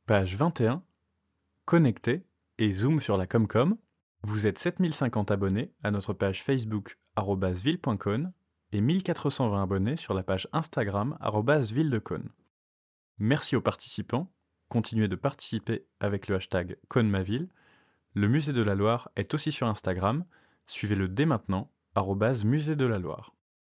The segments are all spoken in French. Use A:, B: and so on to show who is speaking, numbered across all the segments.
A: Page 21, connecté et zoom sur la Comcom. Vous êtes 7050 abonnés à notre page Facebook @ville.con et 1420 abonnés sur la page Instagram @ville-de-Cône. Merci aux participants. Continuez de participer avec le hashtag CôneMaVille. Le Musée de la Loire est aussi sur Instagram. Suivez-le dès maintenant, @musée de la Loire.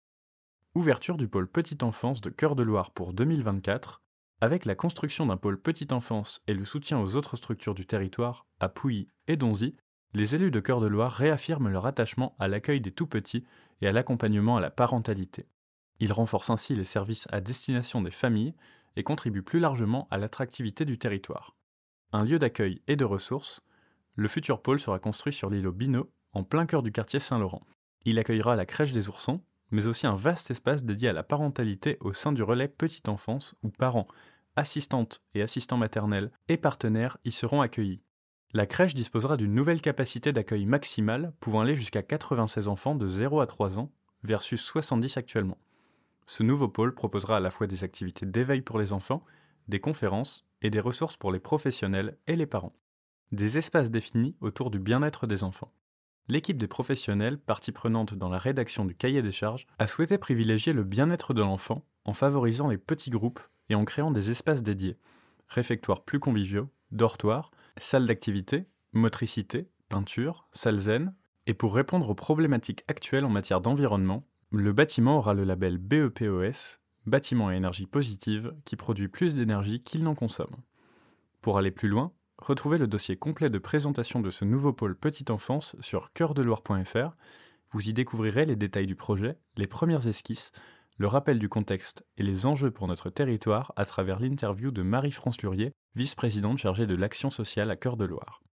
A: Ouverture du pôle Petite Enfance de Cœur de Loire pour 2024. Avec la construction d'un pôle Petite Enfance et le soutien aux autres structures du territoire, à Pouilly et Donzy, les élus de Cœur de Loire réaffirment leur attachement à l'accueil des tout-petits et à l'accompagnement à la parentalité. Ils renforcent ainsi les services à destination des familles et contribuent plus largement à l'attractivité du territoire. Un lieu d'accueil et de ressources, le futur pôle sera construit sur l'îlot Binot, en plein cœur du quartier Saint-Laurent. Il accueillera la crèche des oursons, mais aussi un vaste espace dédié à la parentalité au sein du relais Petite Enfance où parents, assistantes et assistants maternels et partenaires y seront accueillis. La crèche disposera d'une nouvelle capacité d'accueil maximale pouvant aller jusqu'à 96 enfants de 0 à 3 ans versus 70 actuellement. Ce nouveau pôle proposera à la fois des activités d'éveil pour les enfants, des conférences et des ressources pour les professionnels et les parents. Des espaces définis autour du bien-être des enfants. L'équipe des professionnels, partie prenante dans la rédaction du cahier des charges, a souhaité privilégier le bien-être de l'enfant en favorisant les petits groupes et en créant des espaces dédiés, réfectoires plus conviviaux, dortoirs, salles d'activité, motricité, peinture, salle zen, et pour répondre aux problématiques actuelles en matière d'environnement, le bâtiment aura le label BEPOS, bâtiment à énergie positive, qui produit plus d'énergie qu'il n'en consomme. Pour aller plus loin, retrouvez le dossier complet de présentation de ce nouveau pôle Petite Enfance sur coeurdeloire.fr. Vous y découvrirez les détails du projet, les premières esquisses, le rappel du contexte et les enjeux pour notre territoire à travers l'interview de Marie-France Lurier, vice-présidente chargée de l'action sociale à Cœur de Loire.